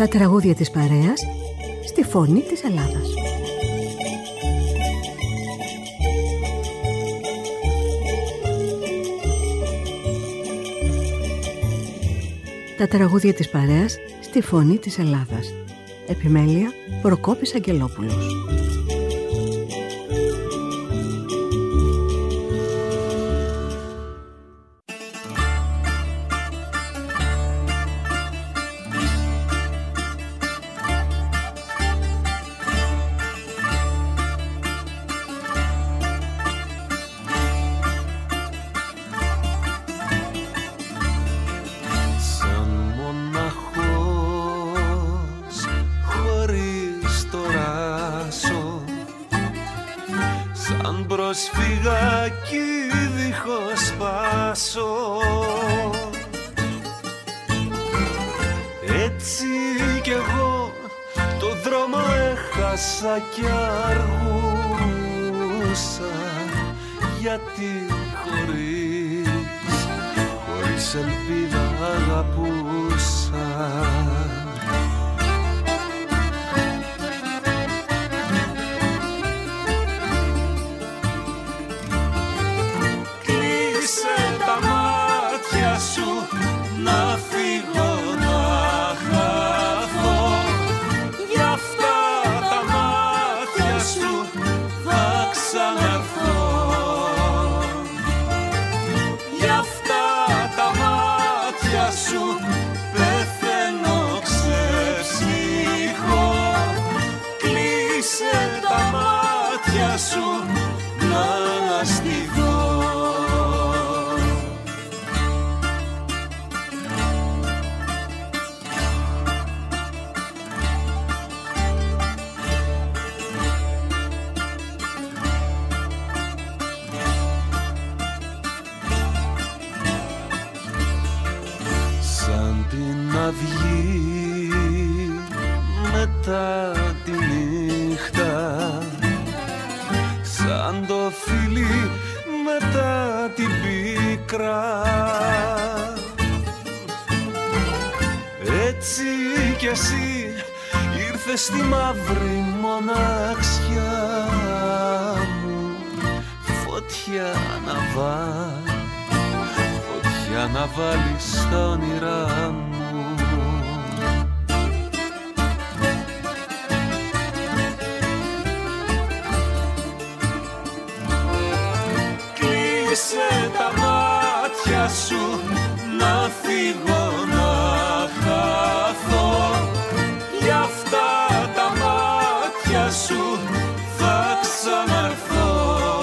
Τα τραγούδια της παρέας στη φωνή της Ελλάδας. Τα τραγούδια της παρέας στη φωνή της Ελλάδας. Επιμέλεια Προκόπης Αγγελόπουλος. Και αργούσα γιατί χωρίς ελπίδα αγαπούσα. Κλείσε τα μάτια σου να φύγω να χαθώ. Γι' αυτά τα μάτια σου θα ξαναρθώ. Γι' αυτά τα μάτια σου πεθαίνω ξεψύχω. Κλείσε τα μάτια σου να αναστηθώ. Αυγή μετά τη νύχτα, σαν το φίλι μετά την πίκρα. Έτσι κι εσύ ήρθες στη μαύρη μοναξιά μου. Φωτιά να βάλεις στα όνειρά μου. Κλείσε τα μάτια σου να φύγω να χαθώ. Γι' αυτά τα μάτια σου θα ξαναρθώ.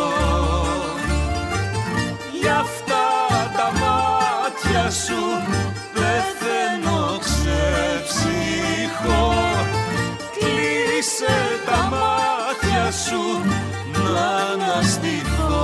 Γι' αυτά τα μάτια σου πεθαίνω ξεψύχω. Κλείσε τα μάτια σου να αναστηθώ.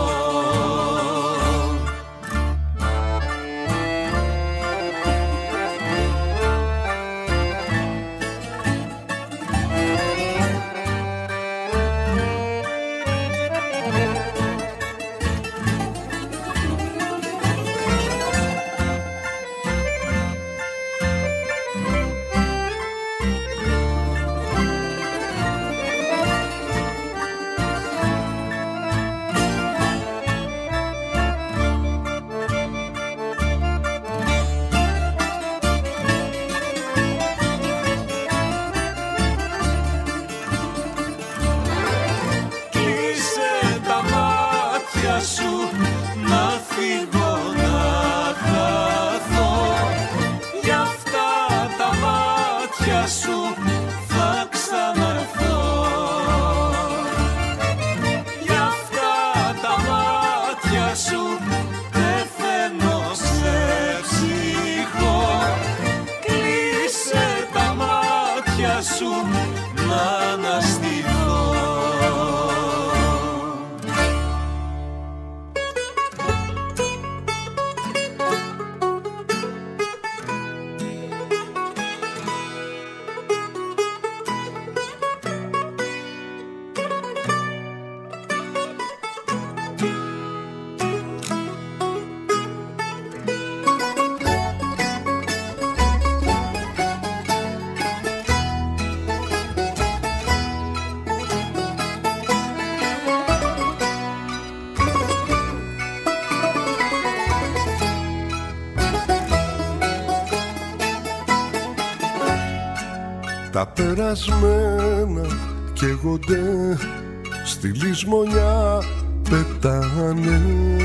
περασμένα καίγονται, στη λησμονιά πετάνε.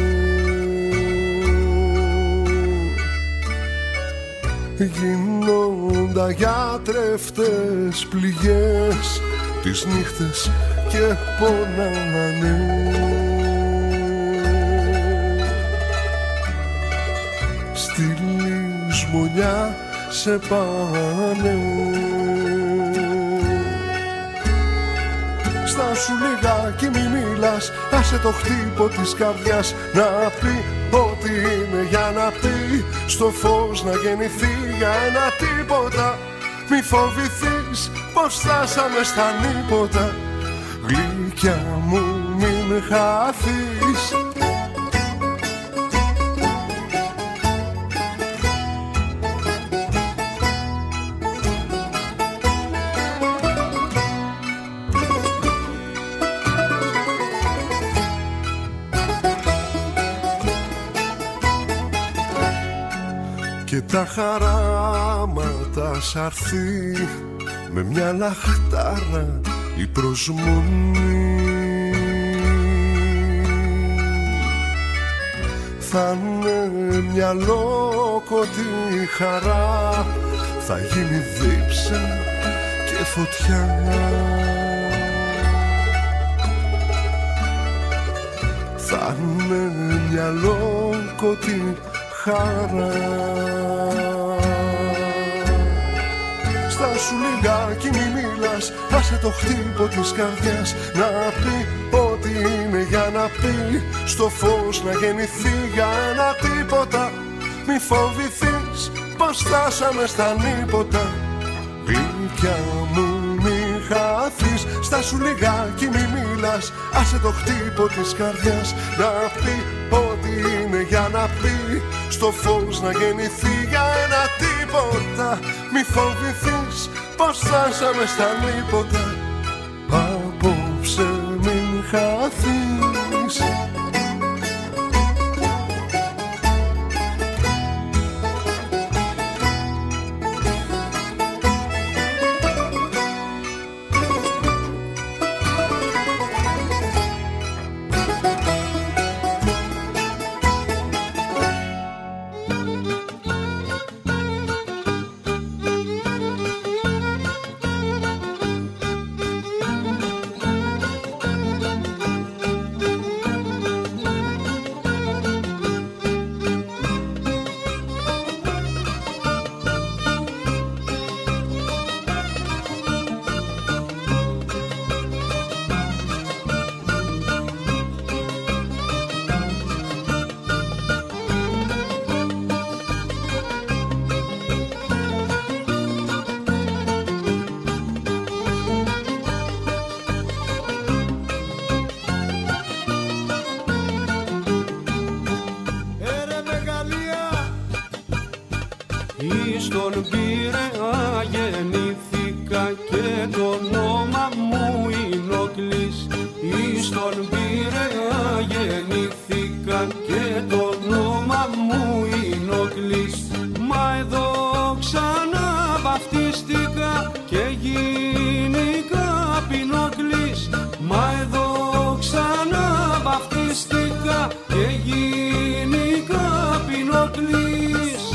Γίνονται αγιάτρευτες πληγές τις νύχτες και πονάνε. Στη λησμονιά σε πάνε. Στάσου λιγάκι μη μιλάς, άσε το χτύπο της καρδιάς να πει ό,τι είναι για να πει, στο φως να γεννηθεί για ένα τίποτα. Μη φοβηθείς πως φτάσαμε στα νύποτα, γλυκιά μου μην χαθείς. Και τα χαράματα σ' αρθεί με μια λαχτάρα η προσμονή. Θα είναι μια λόκοτη χαρά, θα γίνει δίψα και φωτιά. Θα είναι μια λόκοτη χαρά. Στάσου λιγάκι μη μιλάς, άσε το χτύπο της καρδιάς να πει ό,τι είναι για να πει, στο φως να γεννηθεί για ένα τίποτα. Μη φοβηθείς πως φτάσαμε στα νύποτα, γλυκιά μου μη χαθείς. Στάσου λιγάκι μη μιλάς, άσε το χτύπο της καρδιάς να πει ό,τι είναι για να πει, στο φως να γεννηθεί για ένα τίποτα. Μη φοβηθείς πως φτάσαμε στα νύποτα, απόψε μην χαθείς. Στον Πειραιά γεννήθηκα και το όνομα μου είναι ο Κλής. Στον Πειραιά γεννήθηκα και το όνομα μου είναι ο Κλής. Μα εδώ ξανά βαφτίστηκα και γίνηκα Πινόκλης. Μα εδώ ξανά βαφτίστηκα και γίνηκα Πινόκλης.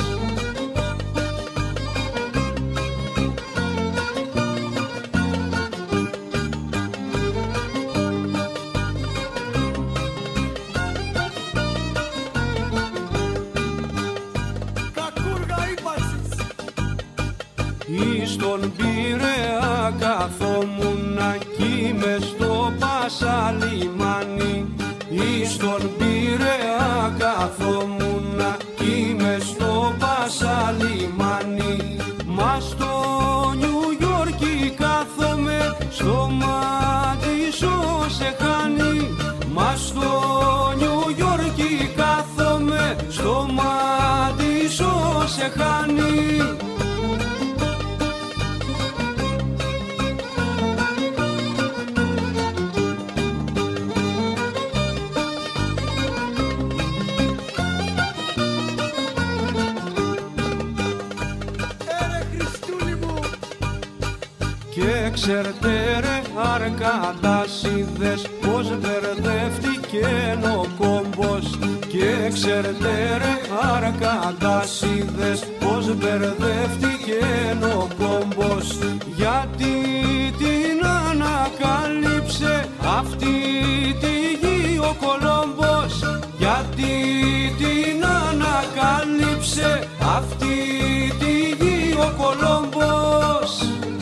Στον Πειραιά καθόμουνα κι μες στο Πασαλιμάνι. Στον Πειραιά καθόμουνα κι μες στο Πασαλιμάνι. Μα στο Νιου Υόρκι κάθομαι, στο Μάντισον σε χάνει. Μα στο Νιου Υόρκι κάθομαι, στο Μάντισον σε χάνει. Και ξέρετε ρε αρκαντάσιδες πως μπερδεύτηκε ο κόμπος. Και ξέρετε ρε αρκαντάσιδες πως μπερδεύτηκε ο κόμπος. Γιατί την ανακάλυψε αυτή τη γη ο Κολόμπος. Γιατί την ανακάλυψε αυτή τη γη ο Κολόμπος.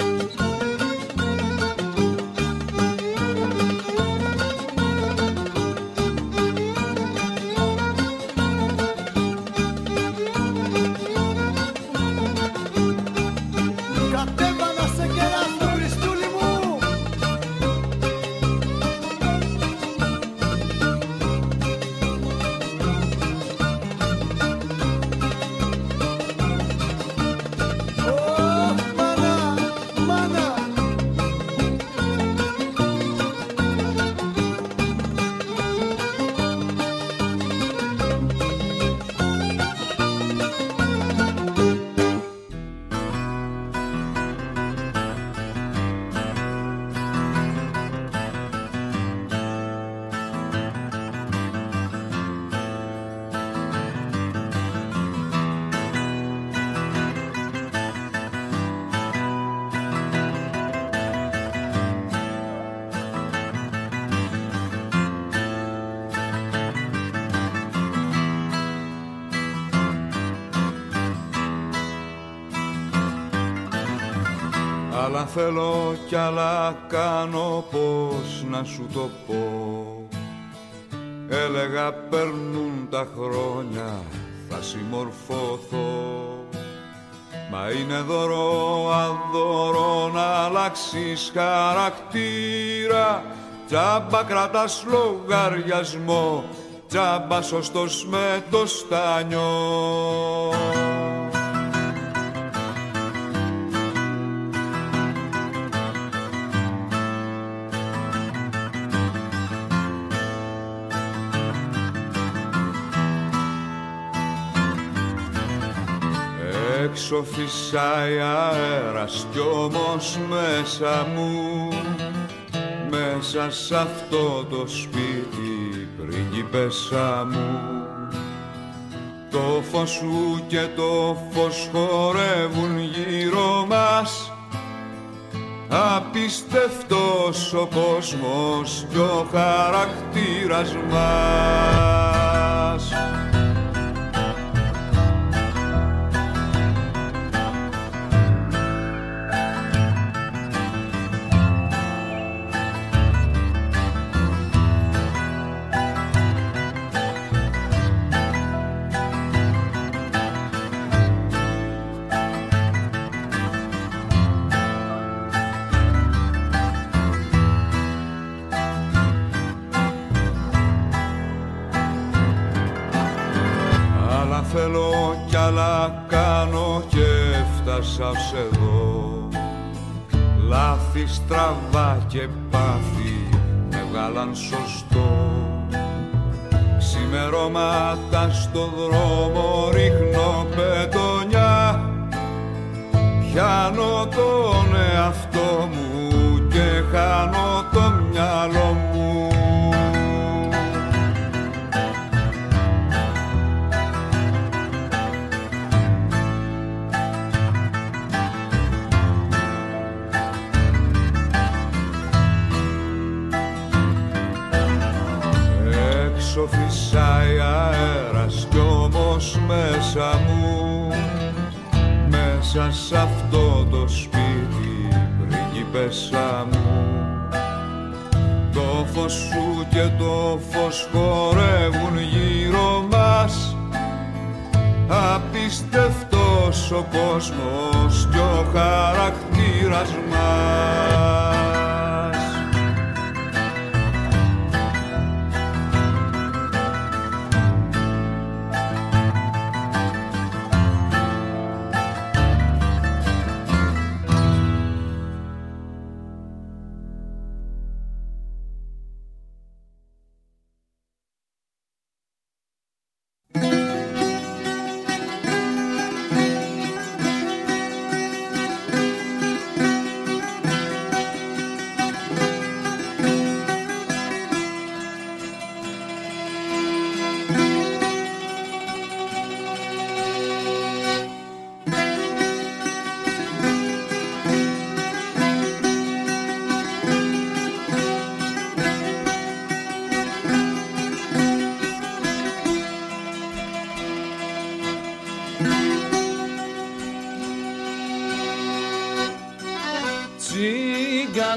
Άλλα θέλω κι άλλα κάνω, πώς να σου το πω. Έλεγα περνούν τα χρόνια, θα συμμορφωθώ. Μα είναι δώρο αδώρο να αλλάξεις χαρακτήρα. Τζάμπα κρατάς λογαριασμό, τζάμπα σωστός με το στάνιο. Έξω φυσάει αέρας κι όμως μέσα μου, μέσα σ' αυτό το σπίτι πριγκίπεσσα μου, το φως σου και το φως χορεύουν γύρω μας. Απίστευτος ο κόσμος κι ο χαρακτήρας μας. Θέλω κι άλλα κάνω και έφτασα ως εδώ. Λάθη, στραβά και πάθη με βγάλαν σωστό. Ξημερώματα στο δρόμο ρίχνω πετονιά. Πιάνω τον εαυτό μου και χάνω το μυαλό μου. Έξω φυσάει αέρας κι όμως μέσα μου, μέσα σ' αυτό το σπίτι πριγκίπεσσα μου, το φως σου και το φως χορεύουν γύρω μας. Απίστευτος ο κόσμος κι ο χαρακτήρας μας.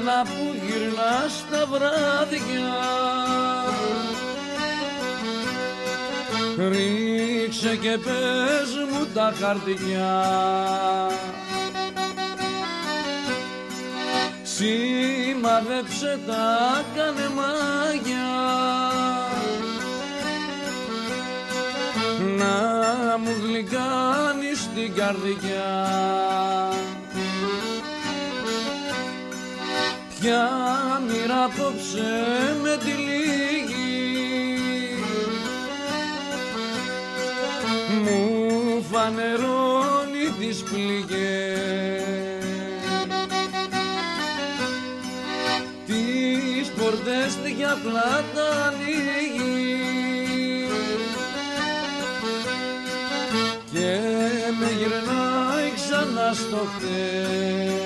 Σιγάνα που γυρνάς τα βράδια, ρίξε και πες μου τα χαρτιά. Σημαδέψε τα, κάνε μάγια, να μου γλυκάνεις την καρδιά. Ποια μοίρα απόψε με τυλίγει, μου φανερώνει τις πληγές. Τις πορτές για πλάτα ανοίγει και με γυρνάει ξανά στο χτες.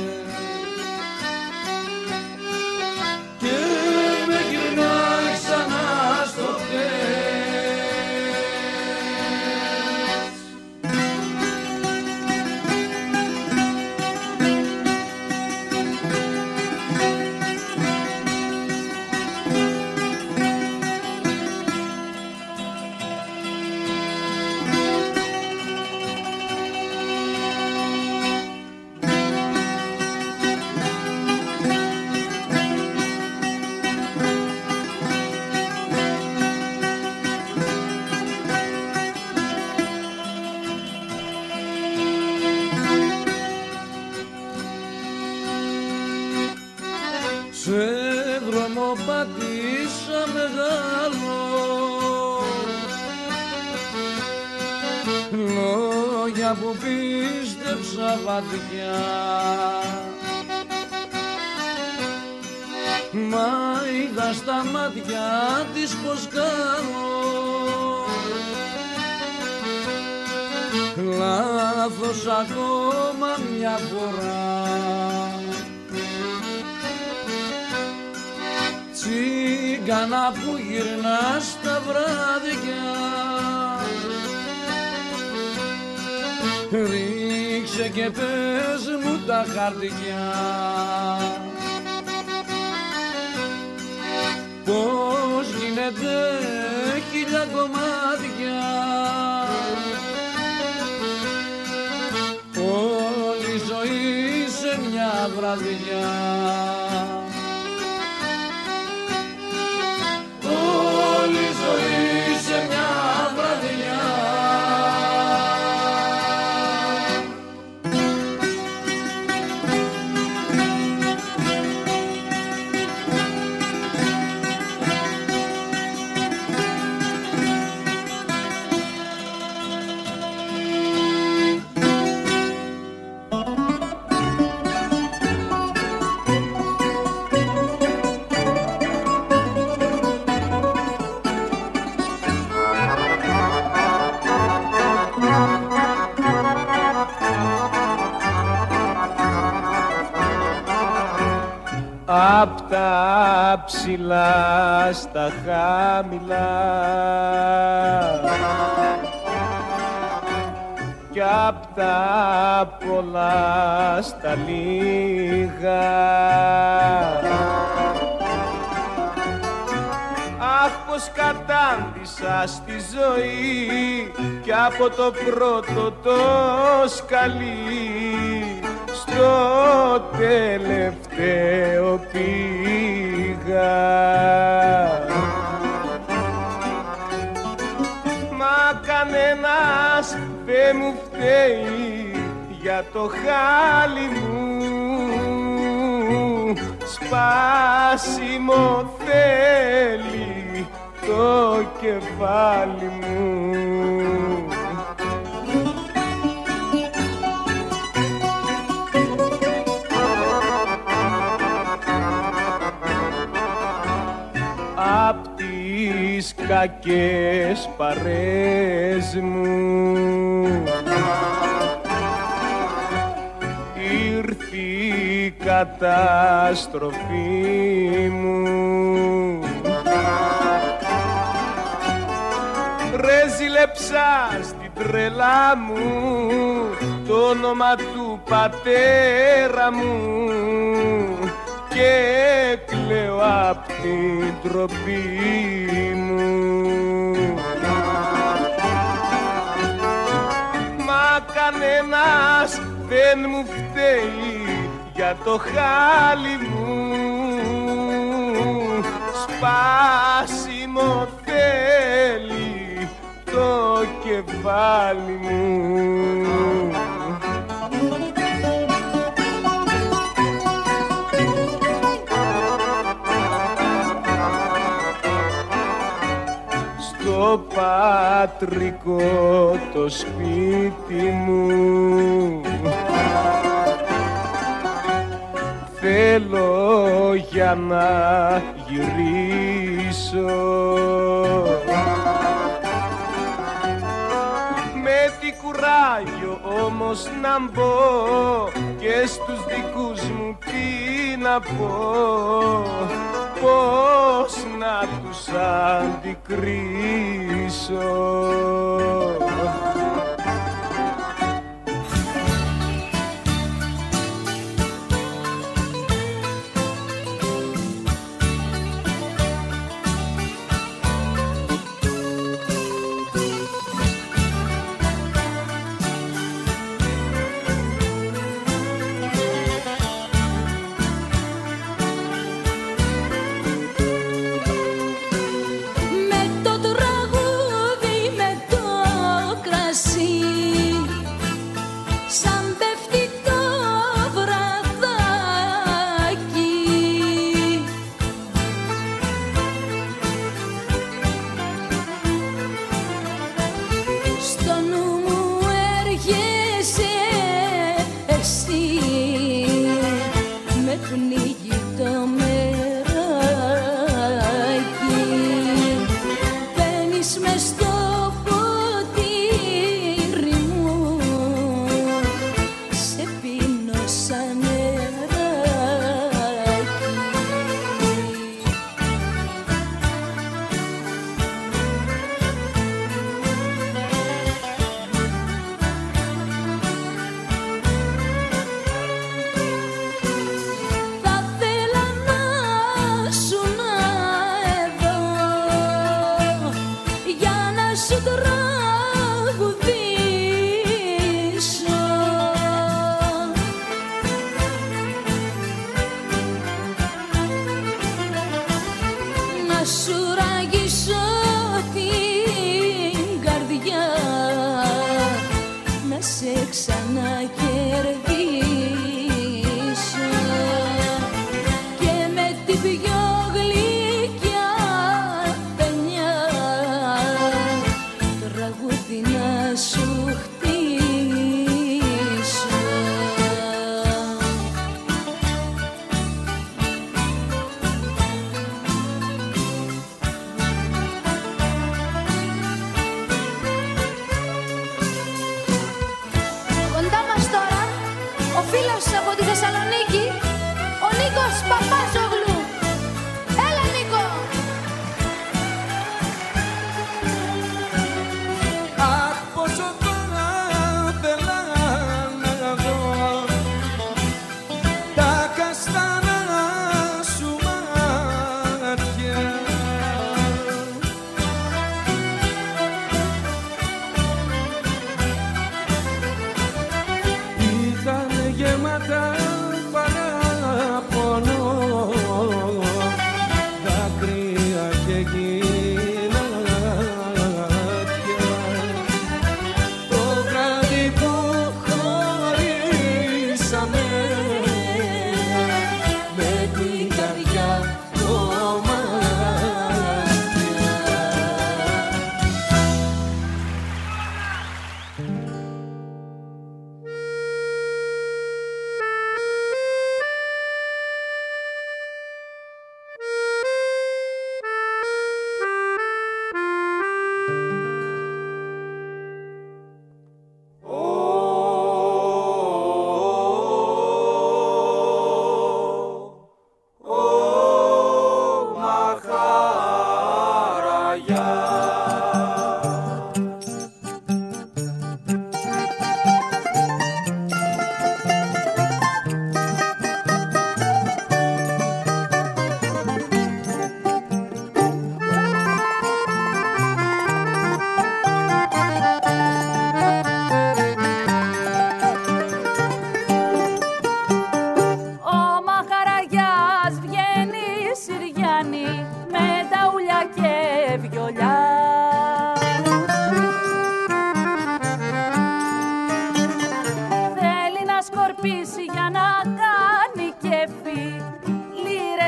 Πατήσα μεγάλο, λόγια που πίστεψα βαθιά, μα είδα στα μάτια της πως κάνω λάθος ακόμα μια φορά. Τσίγκανα που γυρνάς τα βράδια, ρίξε και πες μου τα χαρτιά. Πώς γίνεται χίλια κομμάτια, όλη η ζωή σε μια βραδιά. Όλη η ζωή σε μια βραδιά. Απ' τα ψηλά στα χαμηλά κι απ' τα πολλά στα λίγα, αχ πως κατάντησα στη ζωή κι από το πρώτο το σκαλί στο τελευταίο πήγα. Μα κανένας δεν μου φταίει για το χάλι μου, σπάσιμο θέλει το κεφάλι μου. Απ' τις κακές παρές μου ήρθε η καταστροφή μου. Ρε ζήλεψα στην τρέλα μου το όνομα του πατέρα μου και απ' την τροπή μου. Μα κανένας δεν μου φταίει για το χάλι μου, σπάσιμο θέλει το κεφάλι μου. Στο πατρικό το σπίτι μου θέλω για να γυρίσω, με τι κουράγιο όμως να μπω και στους δικούς μου τι να πω, πώς να τους αντικρίσω. Γεμάτα παράπονο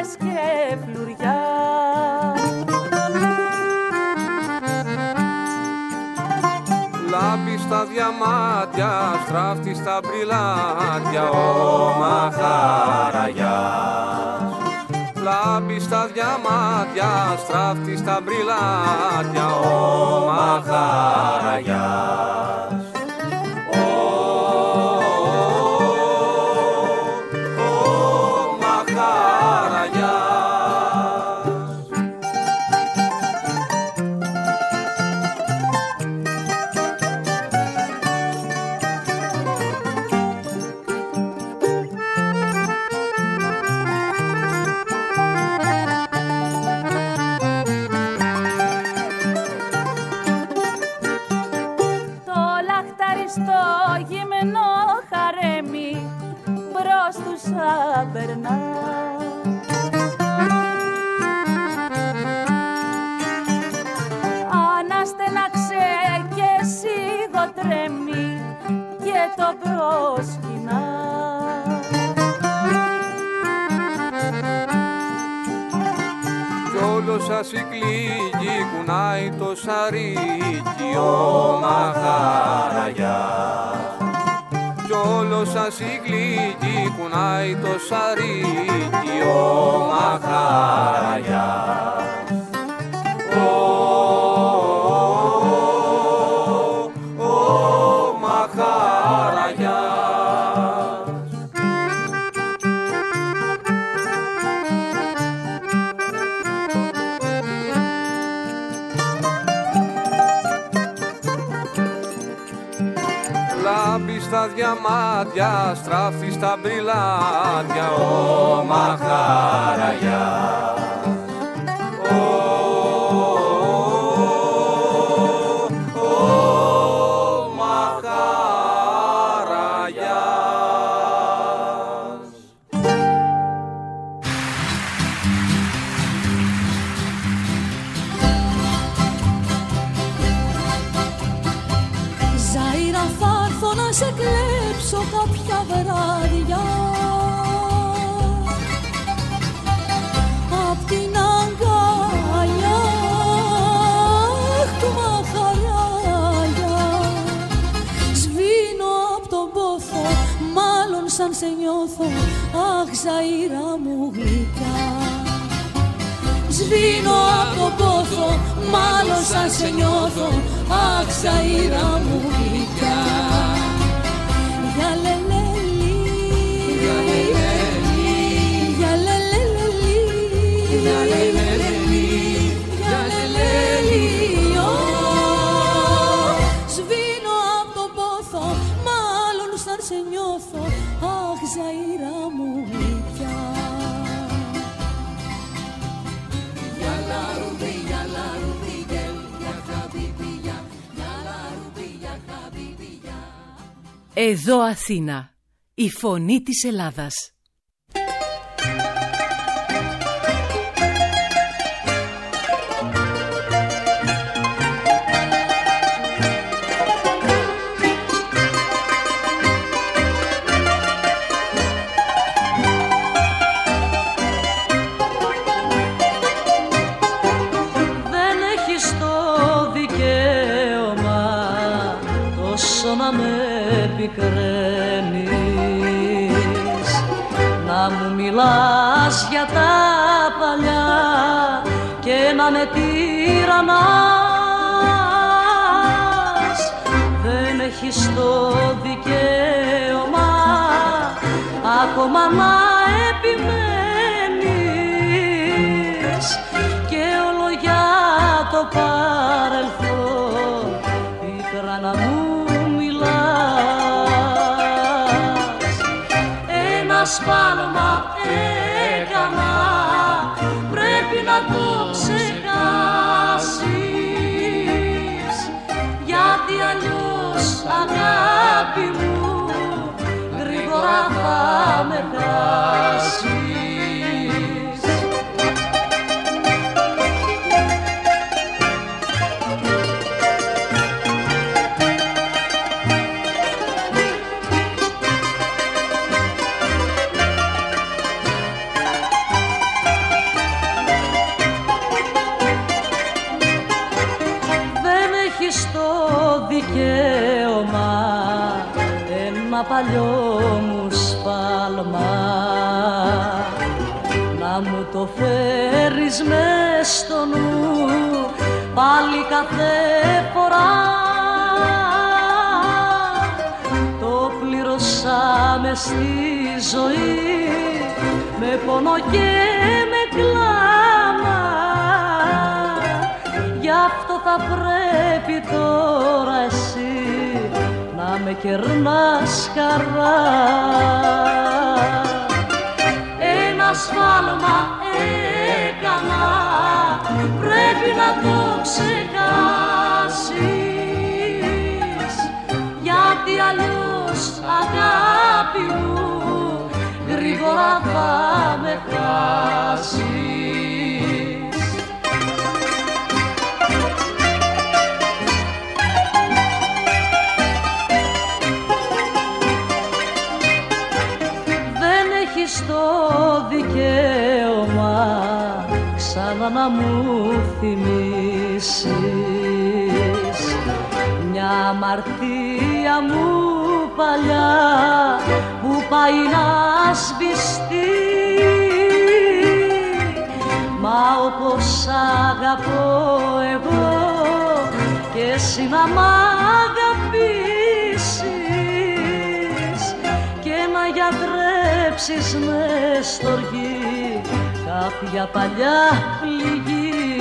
πέτρες και φλουριά. Λάμπει στα διαμάτια, στράφτη στα μπριλάτια, ο Μαχαραγιάς. Λάμπει στα διαμάτια, στράφτη στα μπριλάτια, ο Μαχαραγιάς. Περνά. Αναστέναξε και σιγοτρέμει και το προσκυνά. Κι όλο σας η κλίγη κουνάει το σαρίκι, ο Μαχαραγιάς. Κι όλο σας η γλυκή κουνάει το σαρίκι, ο Μαχαραγιάς. Ο Μαχαραγιάς. Λάμπει στα διαμάτια, στράφτη στα μπριλάτια, ο Μαχαραγιάς. Σε κλέψω κάποια βράδια απ' την αγκαλιά του Μαχαράγια. Σβήνω απ' τον πόθο, μάλλον σαν σε νιώθω, αχ Ζαΐρα μου γλυκιά. Σβήνω απ' τον πόθο, μάλλον σαν σε νιώθω, αχ Ζαΐρα μου γλυκιά. Για λελέλη, για λελέλη, για λελέλη, για λελέλη, για λελέλη, σβήνω απ' τον πόθο, μάλλον σαν σε νιώθω, αχ Ζαΐρα μου γλυκιά. Για λαρουμπί, για λαρουμπί, για χαμπίμπι, για λαρουμπί, για χαμπίμπι. Εδώ Αθήνα, η φωνή της Ελλάδας. Δεν έχεις το δικαίωμα τόσο να με πικραίνεις, να μου μιλάς για τα παλιά και να με τυραννάς. Δεν έχεις το δικαίωμα ακόμα να επιμένεις και όλο για το παρελθόν πίκρα να μου σφάλμα έκανα, πρέπει να το ξεχάσεις, γιατί αλλιώς αγάπη μου γρήγορα θα με χάσεις. ένα παλιό μου σφάλμα, να μου το φέρεις μες στο νου πάλι κάθε φορά. Το πληρώσαμε στη ζωή με πόνο και με κλάμα, γι' αυτό θα πρέπει τώρα εσύ να με κερνάς χαρά. Ένα σφάλμα έκανα, πρέπει να το ξεχάσεις, γιατί αλλιώς αγάπη μου γρήγορα θα με χάσεις. Στο δικαίωμα ξανά να μου θυμίσεις μια αμαρτία μου παλιά που πάει να σβηστεί. Μα όπως αγαπώ εγώ και εσύ να μ' αγαπήσεις και να γιατρέψεις μες στοργή κάποια παλιά πληγή.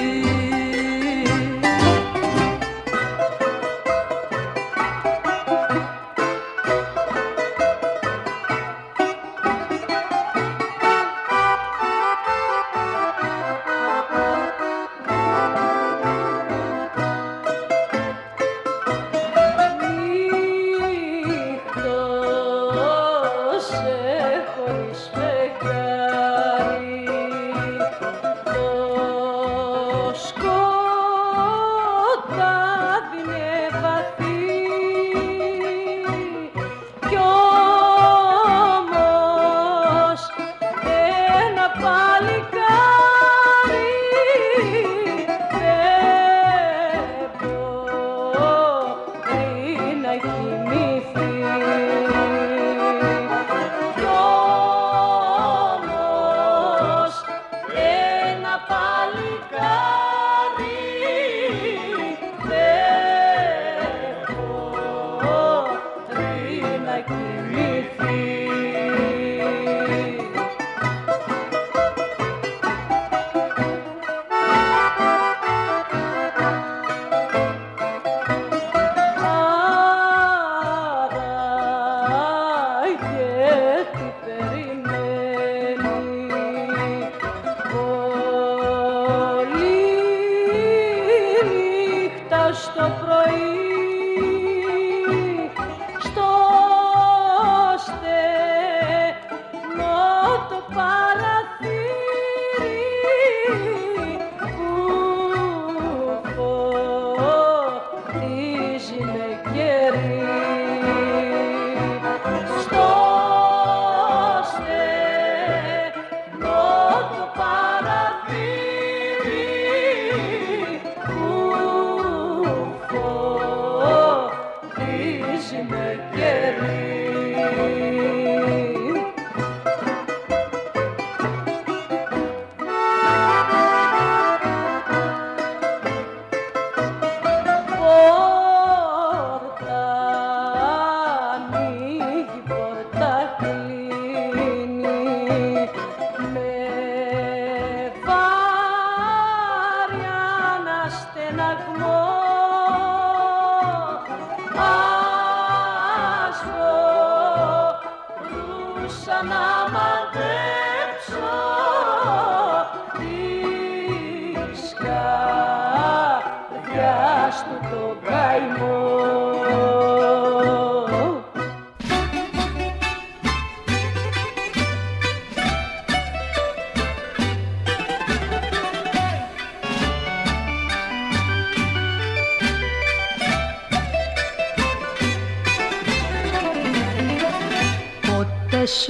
σου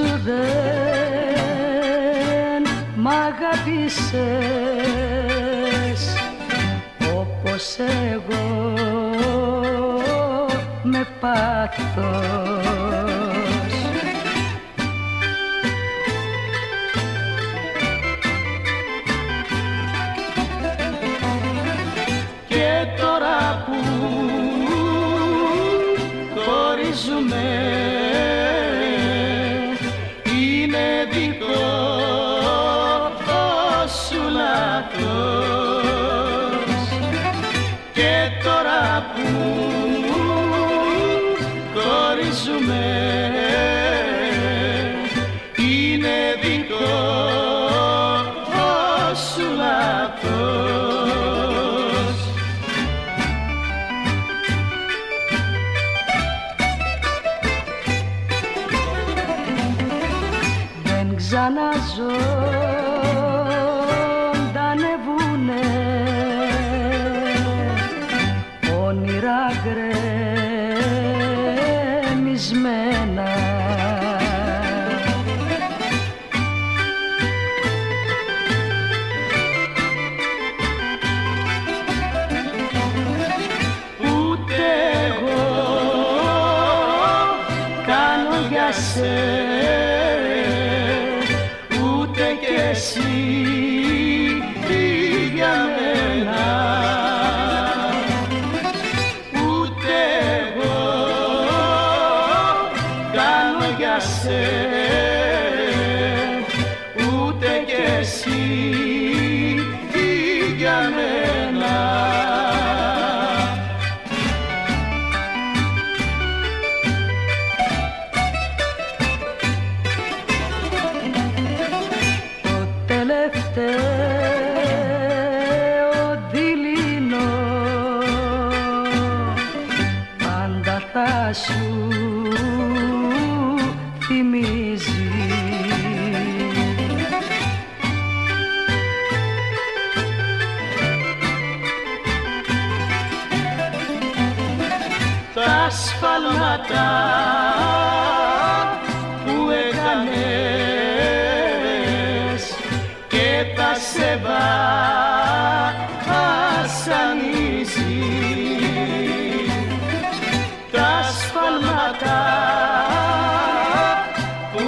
δεν μ' αγάπησες όπως εγώ με πάθος. ούτε κι εσύ για μένα, ούτε εγώ κάνω για ούτε κι εσύ για μένα. Σου θυμίζει τα σφάλματα που έκανες και τα σε βασανίζει, τα σφάλματα που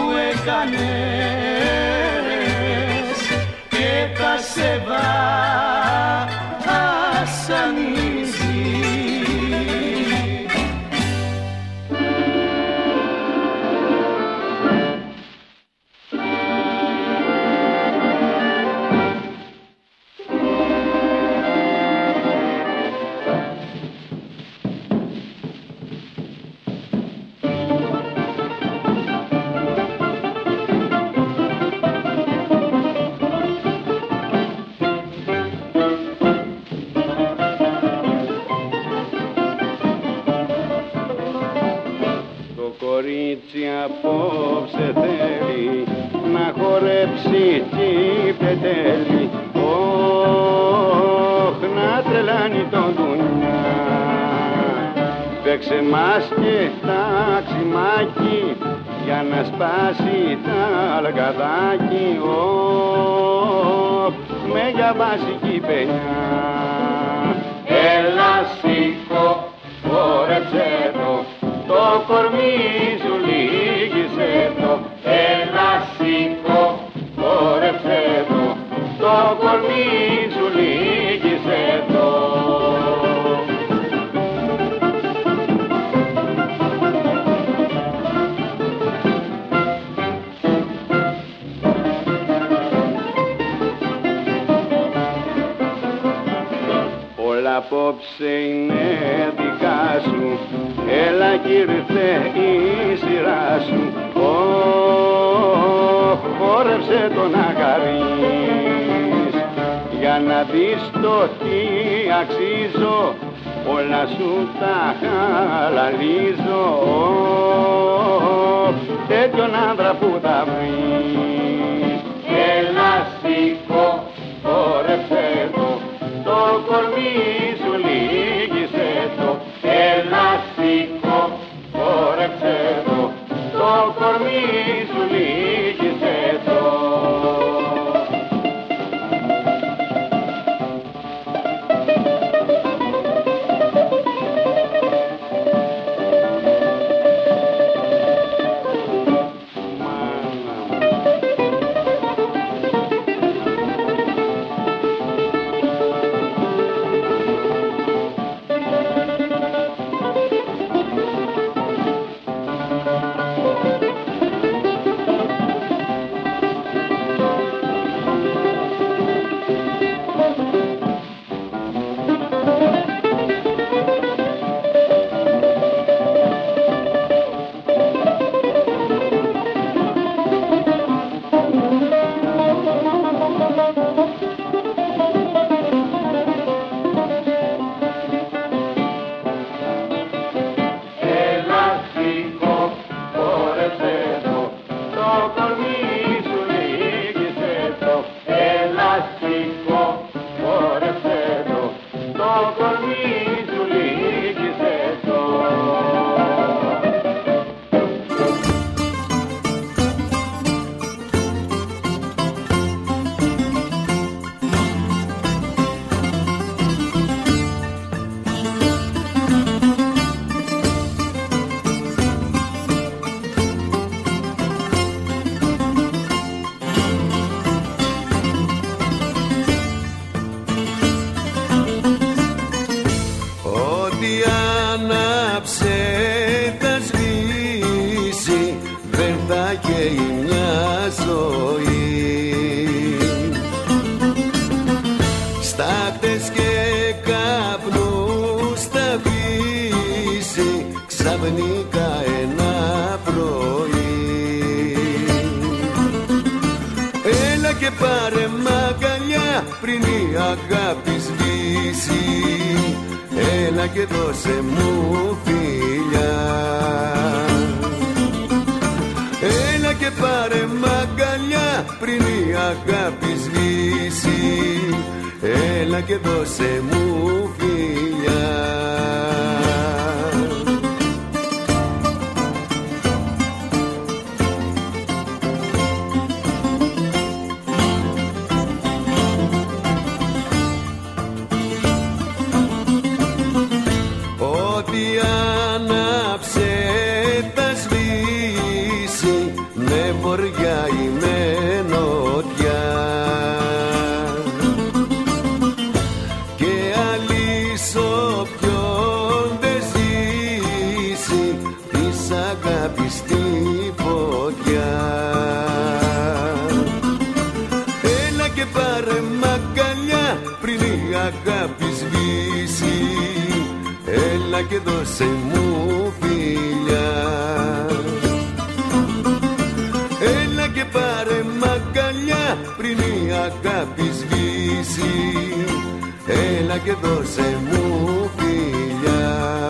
έκανες και τα σε βασανίζει. Απόψε θέλει να χορέψει κι πετέλει, όχ, να τρελάνει τον δουνιά. Παίξε μας και ταξιμάκι για να σπάσει τα λαγαδάκι, όχ, με για βασική παινιά. Έλα σήκω, χόρεψε το κορμί σου λίγησε το, έλα σήκω, χόρεψε το κορμί σου λίγησε το. Όλα απόψε είναι δικά σου, έλα κι ήρθε η σειρά σου, χόρεψε το να χαρείς, για να δεις το τι αξίζω, όλα σου τα χαλαλίζω, τέτοιον άντρα που θα βρεις. Έλα σήκω, χόρεψε το κορμί σου λίγησε το, έλα σήκω, χόρεψε το κορμί σου λίγησε το. πριν η αγάπη σβήσει, έλα και δώσε μου φιλιά. Έλα και πάρε μ' αγκαλιά πριν η αγάπη σβήσει, έλα και δώσε μου φιλιά. Ό,τι άναψε τα σβήσει, με βοριά ή με νότια, και αλής όποιον δεν ζήσει της αγάπης στη φωτιά. Έλα και πάρε μ' αγκαλιά πριν η αγάπη σβήσει, έλα και δώσε μου φιλιά. Έλα και πάρε μ' αγκαλιά πριν η αγάπη σβήσει, έλα και δώσε μου φιλιά.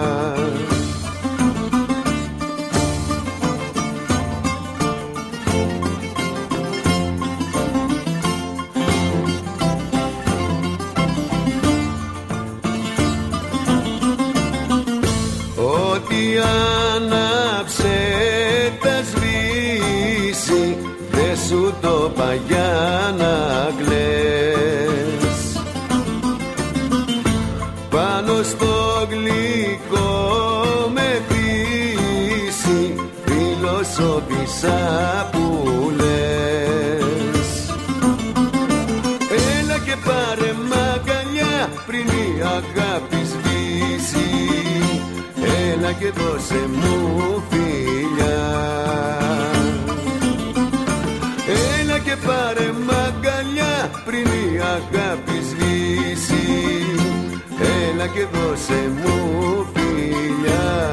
Ό,τι άναψε τα σβήσει, δε σου το είπα για να κλαις. Πάνω στο γλυκό με πείσει, φιλοσόφισα που λες. Έλα και πάρε μ' αγκαλιά πριν η αγάπη σβήσει, έλα και δώσε μου φιλιά. Έλα και πάρε μ' αγκαλιά πριν η αγάπη σβήσει, έλα και δώσε μου φιλιά.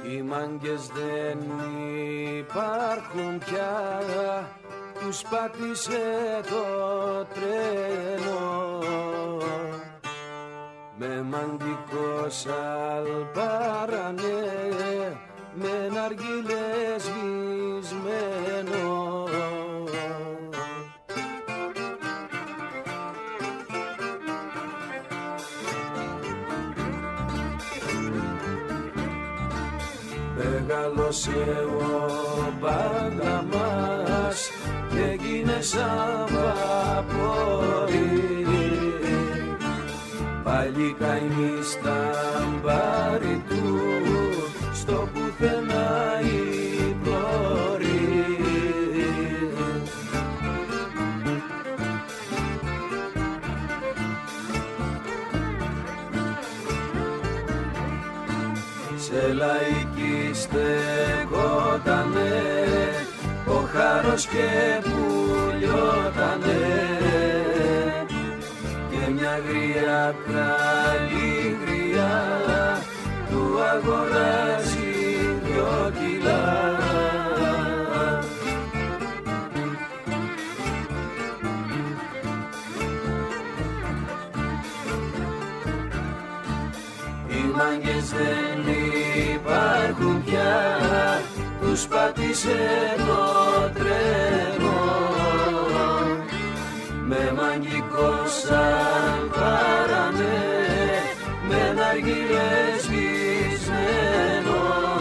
Οι μάγκες δεν υπάρχουν πια, τους πάτησε το τρένο. Με μαγικό σαλπάρανε, με ναργίλε σβησμένο. Μεγάλωσε ο μπαγλαμάς και έγινε σαν βαπόρι. Πάλι καημί στα μπάρι του, στο πουθενά η πλώρη. Σε λαϊκή στεκότανε ο χάρος και πουλιότανε και μια γριά καλή γριά του αγοράζει 2 κιλά. Οι μάγκες δεν υπάρχουν πια, τους πάτησε το τρένο. Με μαγικό σαλπάρανε, με ναργίλες σβησμένο.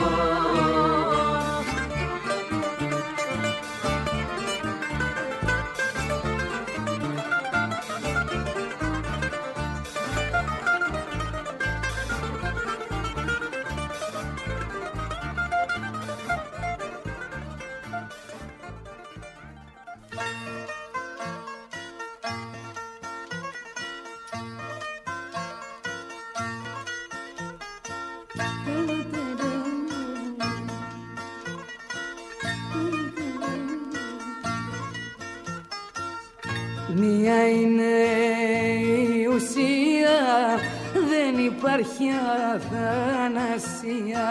Μία είναι η ουσία, δεν υπάρχει αθανασία.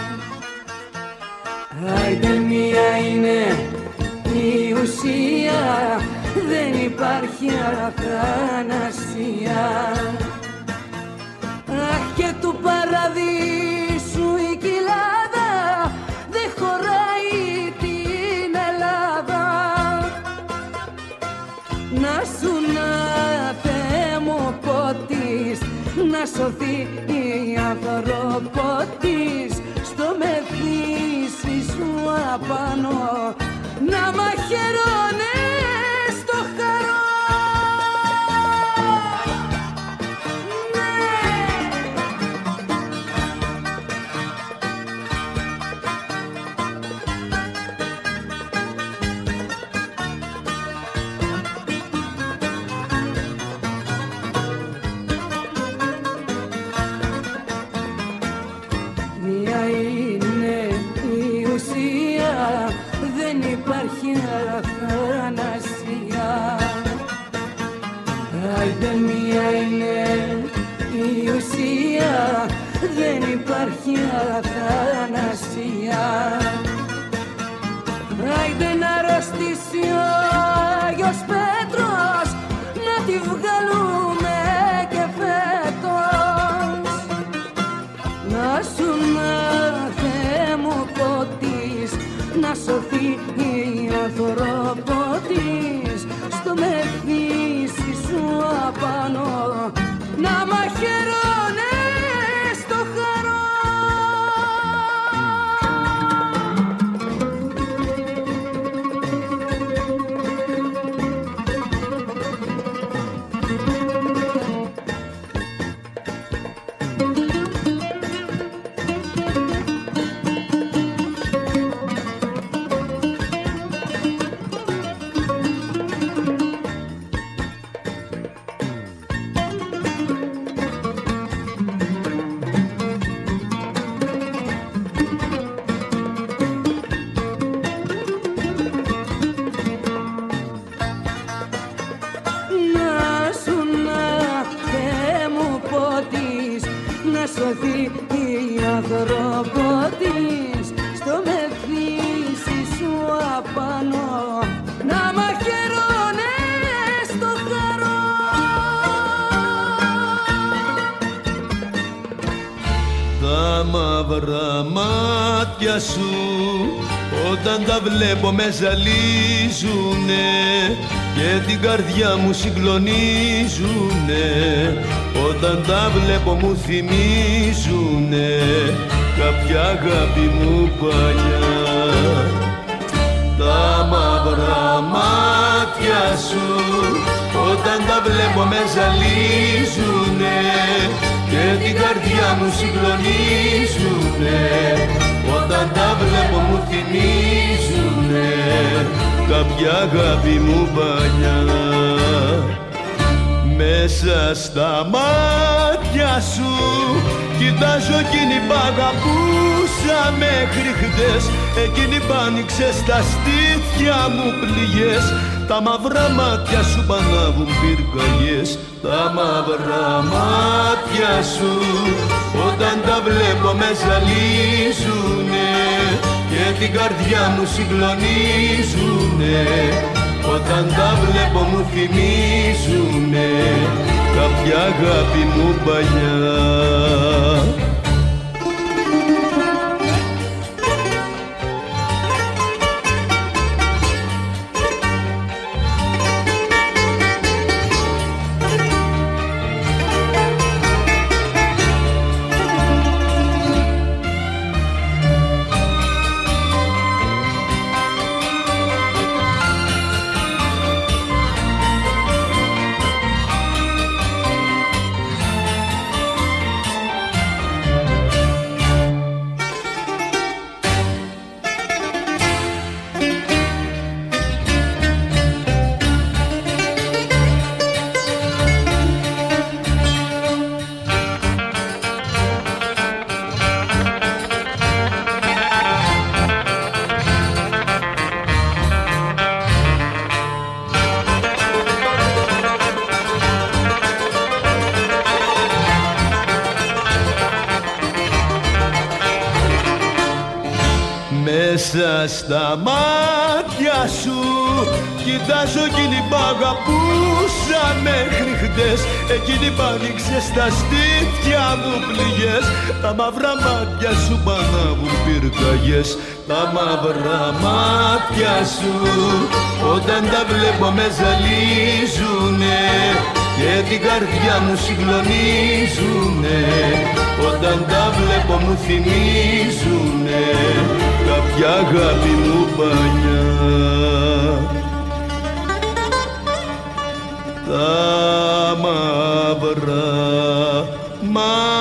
Άιντε μία είναι η ουσία, δεν υπάρχει αθανασία. Αχ, και του παραδείσου η κοιλάδα δεν χωράει την Ελλάδα. Να σου να Θεέ μου ποτής, να σωθεί η ανθρωπότης, στο μεθύσι σου απάνω να μαχαιρώνες το χαρό. Μία είναι η ουσία, δεν υπάρχει αθανασία. Άιντε μία είναι η ουσία, δεν υπάρχει αθανασία. Άιντε να αρρωστήσει ο Άγιος Πέτρος, να τη βγάλουμε και φέτος. Να σου να Θεέ μου ποτής, να σωθεί η ανθρωπότης, στο μεθύσι σου απάνω να μαχαιρώνες το χαρό. σωθεί η άνθρωπο της στο μεθύσι σου απάνω να μαχαιρώνε στο χαρό. Τα μαύρα μάτια σου όταν τα βλέπω με ζαλίζουνε και την καρδιά μου συγκλονίζουνε. Όταν τα βλέπω μου θυμίζουνε κάποια αγάπη μου παλιά. Τα μαύρα μάτια σου όταν τα βλέπω με ζαλίζουνε και την καρδιά μου συγκλονίζουνε. Όταν τα βλέπω μου θυμίζουνε κάποια αγάπη μου παλιά. Μέσα στα μάτια σου κοιτάζω εκείνη που αγαπούσα μέχρι χτες. Εκείνη που άνοιξε στα στήθια μου πληγές. Τα μαύρα μάτια σου πανάβουν πυρκαγιές. Τα μαύρα μάτια σου όταν τα βλέπω με ζαλίζουνε και την καρδιά μου συγκλονίζουνε. Όταν τα βλέπω μου θυμίζουνε κάποια αγάπη μου παλιά. Μέσα στα μάτια σου κοιτάζω εκείνη που αγαπούσα μέχρι χτες. Εκείνη που άνοιξε στα στήθια μου πληγές. Τα μαύρα μάτια σου πανάβουν πυρκαγιές. Τα μαύρα μάτια σου όταν τα βλέπω με ζαλίζουνε και την καρδιά μου συγκλονίζουνε. Όταν τα βλέπω μου θυμίζουνε κάποια αγάπη μου παλιά. Τα μαύρα μάτια